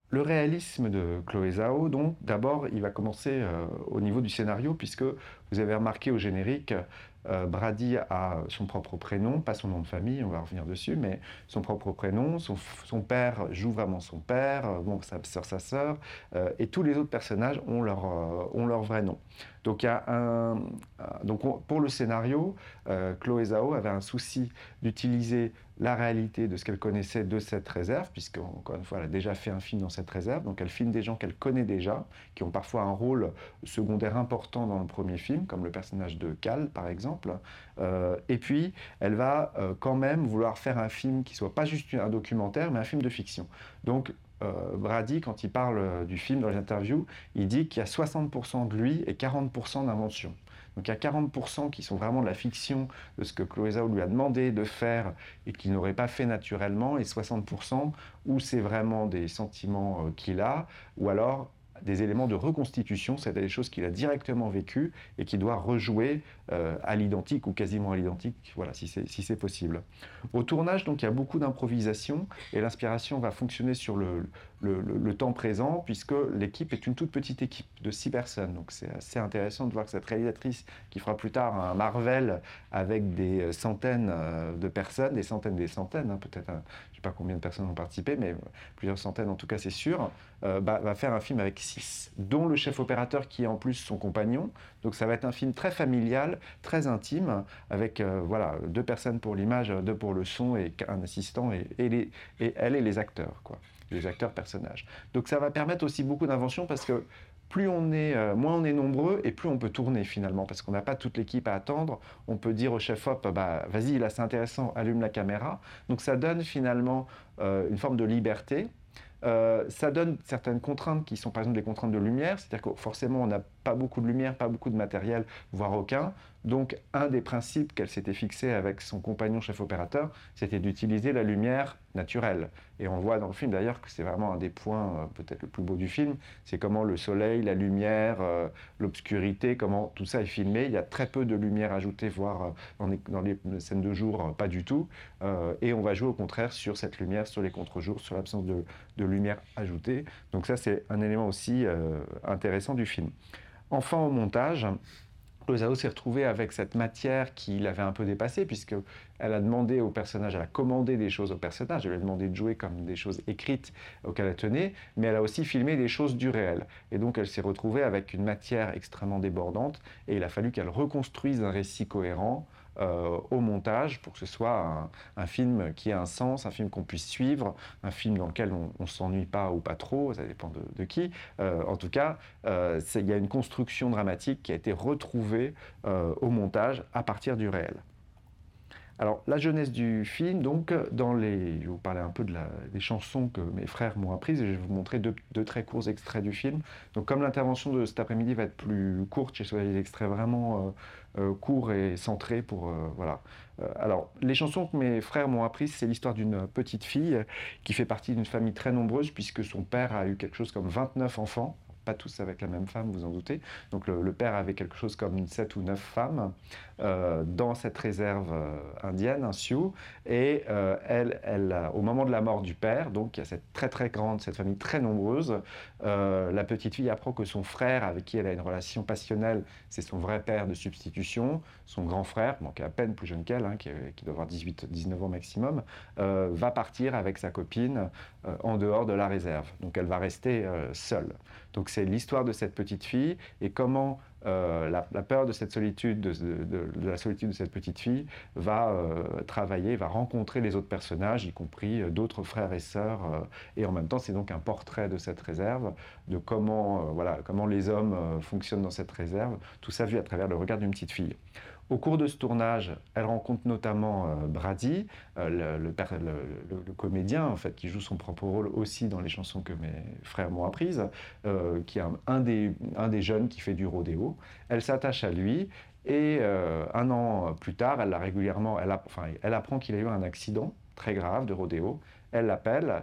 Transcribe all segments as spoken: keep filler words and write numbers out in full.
Le réalisme de Chloé Zhao, donc, d'abord, il va commencer euh, au niveau du scénario, puisque vous avez remarqué au générique, euh, Brady a son propre prénom, pas son nom de famille, on va revenir dessus, mais son propre prénom, son, son père joue vraiment son père, euh, bon, sa sœur, sa sœur, euh, et tous les autres personnages ont leur, euh, ont leur vrai nom. Donc, il y a un, euh, donc on- pour le scénario, euh, Chloé Zhao avait un souci d'utiliser la réalité de ce qu'elle connaissait de cette réserve, puisque, encore une fois, elle a déjà fait un film dans cette réserve, donc elle filme des gens qu'elle connaît déjà, qui ont parfois un rôle secondaire important dans le premier film, comme le personnage de Cal, par exemple. Euh, et puis, elle va euh, quand même vouloir faire un film qui soit pas juste un documentaire, mais un film de fiction. Donc, euh, Brady, quand il parle du film dans les interviews, il dit qu'il y a soixante pour cent de lui et quarante pour cent d'invention. Donc il y a quarante pour cent qui sont vraiment de la fiction, de ce que Chloé Zhao lui a demandé de faire et qu'il n'aurait pas fait naturellement, et soixante pour cent où c'est vraiment des sentiments euh, qu'il a, ou alors des éléments de reconstitution, c'est-à-dire des choses qu'il a directement vécues et qu'il doit rejouer euh, à l'identique ou quasiment à l'identique, voilà, si c'est si c'est possible. Au tournage, donc, il y a beaucoup d'improvisation et l'inspiration va fonctionner sur le, le, le, le temps présent, puisque l'équipe est une toute petite équipe de six personnes. Donc c'est assez intéressant de voir que cette réalisatrice, qui fera plus tard un Marvel avec des centaines de personnes, des centaines, des centaines, hein, peut-être, un, je ne sais pas combien de personnes ont participé, mais plusieurs centaines en tout cas, c'est sûr, euh, bah, va faire un film avec six, dont le chef opérateur qui est en plus son compagnon. Donc ça va être un film très familial, très intime, avec euh, voilà, deux personnes pour l'image, deux pour le son et un assistant, et, et, les, et elle et les acteurs, quoi, les acteurs personnages. Donc ça va permettre aussi beaucoup d'invention, parce que plus on est, euh, moins on est nombreux et plus on peut tourner finalement, parce qu'on n'a pas toute l'équipe à attendre. On peut dire au chef-op, bah, vas-y, là c'est intéressant, allume la caméra. Donc ça donne finalement euh, une forme de liberté. Euh, ça donne certaines contraintes qui sont par exemple des contraintes de lumière, c'est-à-dire que forcément on n'a pas beaucoup de lumière, pas beaucoup de matériel, voire aucun. Donc un des principes qu'elle s'était fixé avec son compagnon chef opérateur, c'était d'utiliser la lumière naturelle. Et on voit dans le film d'ailleurs que c'est vraiment un des points euh, peut-être le plus beau du film, c'est comment le soleil, la lumière, euh, l'obscurité, comment tout ça est filmé. Il y a très peu de lumière ajoutée, voire euh, dans, les, dans les scènes de jour, euh, pas du tout. Euh, et on va jouer au contraire sur cette lumière, sur les contre-jours, sur l'absence de, de lumière ajoutée. Donc ça, c'est un élément aussi euh, intéressant du film. Enfin, au montage, Chloé Zhao s'est retrouvée avec cette matière qui l'avait un peu dépassée, puisqu'elle a demandé au personnage, elle a commandé des choses au personnage, elle lui a demandé de jouer comme des choses écrites auxquelles elle tenait, mais elle a aussi filmé des choses du réel. Et donc elle s'est retrouvée avec une matière extrêmement débordante, et il a fallu qu'elle reconstruise un récit cohérent euh, au montage pour que ce soit un, un film qui ait un sens, un film qu'on puisse suivre, un film dans lequel on ne s'ennuie pas ou pas trop, ça dépend de, de qui. Euh, en tout cas, euh, il y a une construction dramatique qui a été retrouvée euh, au montage à partir du réel. Alors, la jeunesse du film, donc, dans les... je vais vous parler un peu de la... des chansons que mes frères m'ont apprises, et je vais vous montrer deux, deux très courts extraits du film. Donc, comme l'intervention de cet après-midi va être plus courte, j'ai choisi des extraits vraiment euh, euh, courts et centrés pour... Euh, voilà. Euh, alors, les chansons que mes frères m'ont apprises, c'est l'histoire d'une petite fille qui fait partie d'une famille très nombreuse, puisque son père a eu quelque chose comme vingt-neuf enfants, pas tous avec la même femme, vous en doutez. Donc le, le père avait quelque chose comme sept ou neuf femmes euh, dans cette réserve euh, indienne, un Sioux. Et euh, elle, elle, au moment de la mort du père, donc il y a cette très très grande, cette famille très nombreuse, euh, la petite fille apprend que son frère, avec qui elle a une relation passionnelle, c'est son vrai père de substitution. Son grand frère, bon, qui est à peine plus jeune qu'elle, hein, qui, qui doit avoir dix-huit dix-neuf ans maximum, euh, va partir avec sa copine euh, en dehors de la réserve. Donc elle va rester euh, seule. Donc c'est l'histoire de cette petite fille et comment euh, la, la peur de cette solitude, de, de, de la solitude de cette petite fille, va euh, travailler, va rencontrer les autres personnages, y compris euh, d'autres frères et sœurs. Euh, et en même temps, c'est donc un portrait de cette réserve, de comment, euh, voilà, comment les hommes euh, fonctionnent dans cette réserve. Tout ça vu à travers le regard d'une petite fille. Au cours de ce tournage, elle rencontre notamment euh, Brady, euh, le, le, le, le, comédien en fait, qui joue son propre rôle aussi dans les chansons que mes frères m'ont apprises, euh, qui est un, un, des, un des jeunes qui fait du rodéo. Elle s'attache à lui et euh, un an plus tard, elle, l'a régulièrement, elle, a, enfin, elle apprend qu'il a eu un accident très grave de rodéo. Elle l'appelle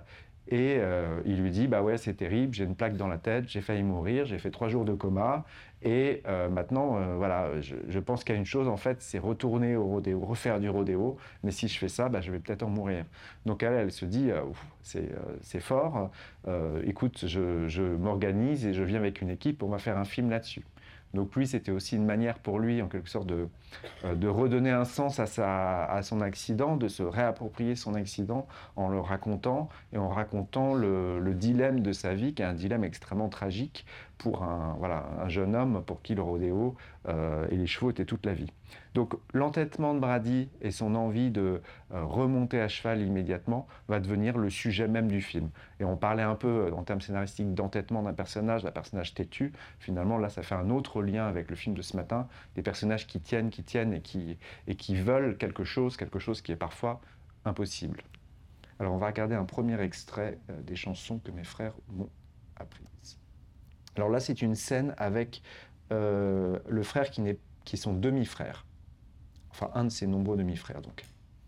Et euh, il lui dit, bah ouais, c'est terrible, j'ai une plaque dans la tête, j'ai failli mourir, j'ai fait trois jours de coma. Et euh, maintenant, euh, voilà, je, je pense qu'il y a une chose, en fait, c'est retourner au rodéo, refaire du rodéo. Mais si je fais ça, bah, je vais peut-être en mourir. Donc elle, elle se dit, euh, c'est euh, c'est fort, euh, écoute, je, je m'organise et je viens avec une équipe, on va faire un film là-dessus. Donc lui, c'était aussi une manière pour lui, en quelque sorte, de, euh, de redonner un sens à, sa, à son accident, de se réapproprier son accident en le racontant et en racontant le, le dilemme de sa vie, qui est un dilemme extrêmement tragique pour un, voilà, un jeune homme pour qui le rodéo euh, et les chevaux étaient toute la vie. Donc l'entêtement de Brady et son envie de euh, remonter à cheval immédiatement va devenir le sujet même du film. Et on parlait un peu en termes scénaristiques d'entêtement d'un personnage, d'un personnage têtu. Finalement, là, ça fait un autre lien avec le film de ce matin, des personnages qui tiennent, qui tiennent et qui, et qui veulent quelque chose, quelque chose qui est parfois impossible. Alors on va regarder un premier extrait euh, des chansons que mes frères m'ont apprises. Alors là, c'est une scène avec euh, le frère qui, n'est, qui est son demi-frère. Enfin, un de ses nombreux demi-frères, donc.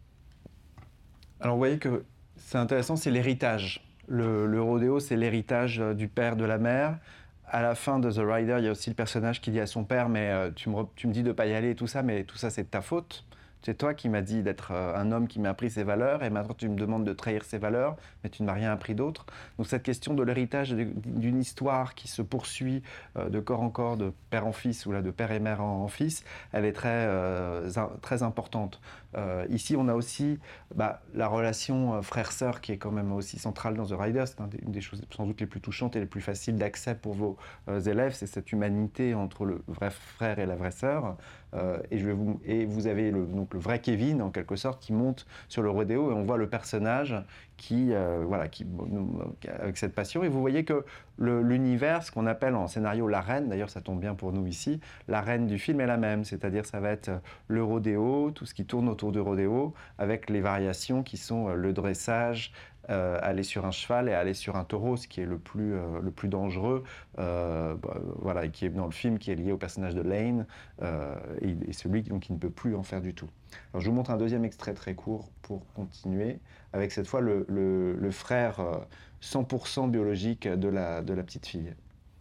Alors vous voyez que c'est intéressant, c'est l'héritage. Le, le rodéo, c'est l'héritage du père, de la mère. À la fin de The Rider, il y a aussi le personnage qui dit à son père, mais euh, tu, me, tu me dis de ne pas y aller et tout ça, mais tout ça, c'est de ta faute. C'est toi qui m'as dit d'être euh, un homme qui m'a appris ses valeurs, et maintenant tu me demandes de trahir ses valeurs, mais tu ne m'as rien appris d'autre. Donc cette question de l'héritage d'une histoire qui se poursuit euh, de corps en corps, de père en fils, ou là de père et mère en, en fils, elle est très, euh, très importante. Euh, ici, on a aussi bah, la relation euh, frère-sœur qui est quand même aussi centrale dans The Rider. C'est un des, une des choses sans doute les plus touchantes et les plus faciles d'accès pour vos euh, élèves. C'est cette humanité entre le vrai frère et la vraie sœur. Euh, et, je vais vous, et vous avez le, donc le vrai Kevin, en quelque sorte, qui monte sur le rodéo et on voit le personnage qui, euh, voilà, qui, avec cette passion. Et vous voyez que l'univers, ce qu'on appelle en scénario l'arène, d'ailleurs ça tombe bien pour nous ici, l'arène du film est la même, c'est-à-dire ça va être le rodéo, tout ce qui tourne autour du rodéo, avec les variations qui sont le dressage, Euh, aller sur un cheval et aller sur un taureau, ce qui est le plus, euh, le plus dangereux, euh, bah, voilà, et qui est dans le film, qui est lié au personnage de Lane, euh, et, et celui donc, qui ne peut plus en faire du tout. Alors, je vous montre un deuxième extrait très court pour continuer, avec cette fois le, le, le frère euh, cent pour cent biologique de la, de la petite fille.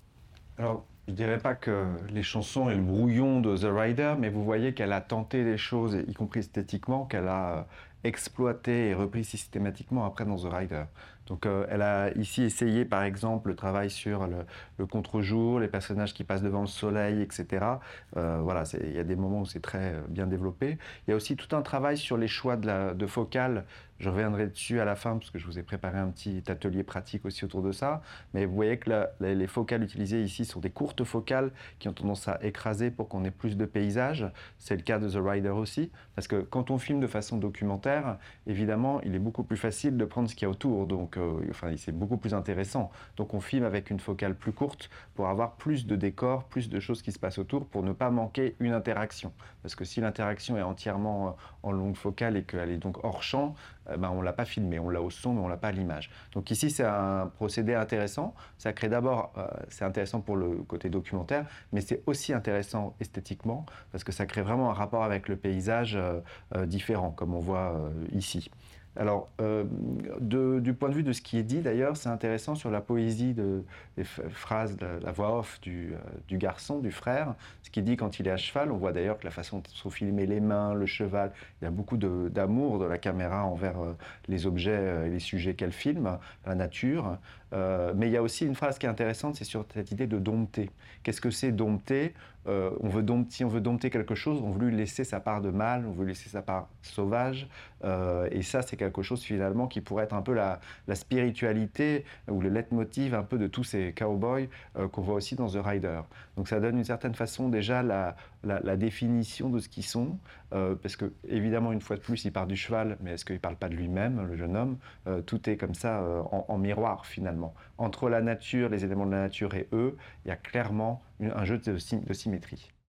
Alors, je ne dirais pas que les chansons est le brouillon de The Rider, mais vous voyez qu'elle a tenté des choses, y compris esthétiquement, qu'elle a exploité et repris systématiquement après dans The Rider. Donc euh, elle a ici essayé par exemple le travail sur le, le contre-jour, les personnages qui passent devant le soleil, et cetera. Euh, voilà, il y a des moments où c'est très bien développé. Il y a aussi tout un travail sur les choix de, la, de focale. Je reviendrai dessus à la fin parce que je vous ai préparé un petit atelier pratique aussi autour de ça. Mais vous voyez que la, les, les focales utilisées ici sont des courtes focales qui ont tendance à écraser pour qu'on ait plus de paysages. C'est le cas de The Rider aussi. Parce que quand on filme de façon documentaire, évidemment, il est beaucoup plus facile de prendre ce qu'il y a autour. Donc, euh, enfin, c'est beaucoup plus intéressant. Donc, on filme avec une focale plus courte pour avoir plus de décors, plus de choses qui se passent autour, pour ne pas manquer une interaction. Parce que si l'interaction est entièrement en longue focale et qu'elle est donc hors champ, eh ben, on ne l'a pas filmé. On l'a au son, mais on ne l'a pas à l'image. Donc ici, c'est un procédé intéressant. Ça crée d'abord, euh, c'est intéressant pour le côté documentaire, mais c'est aussi intéressant esthétiquement, parce que ça crée vraiment un rapport avec le paysage euh, euh, différent, comme on voit euh, ici. Alors, euh, de, du point de vue de ce qui est dit, d'ailleurs, c'est intéressant sur la poésie de, des phrases, de la voix off du, euh, du garçon, du frère, ce qu'il dit quand il est à cheval. On voit d'ailleurs que la façon de sont filmées les mains, le cheval, il y a beaucoup d'amour de, de la caméra envers euh, les objets euh, et les sujets qu'elle filme, la nature. Euh, mais il y a aussi une phrase qui est intéressante, c'est sur cette idée de dompter. Qu'est-ce que c'est dompter? Euh, on veut dompter, si on veut dompter quelque chose, on veut lui laisser sa part de mal, on veut laisser sa part sauvage. Euh, et ça, c'est quelque chose finalement qui pourrait être un peu la, la spiritualité ou le leitmotiv un peu de tous ces cowboys euh, qu'on voit aussi dans The Rider. Donc ça donne d'une certaine façon déjà la, la, la définition de ce qu'ils sont. Euh, parce que évidemment, une fois de plus, il part du cheval, mais est-ce qu'il ne parle pas de lui-même, le jeune homme? euh, Tout est comme ça euh, en, en miroir finalement. Entre la nature, les éléments de la nature et eux, il y a clairement un jeu de, de symétrie.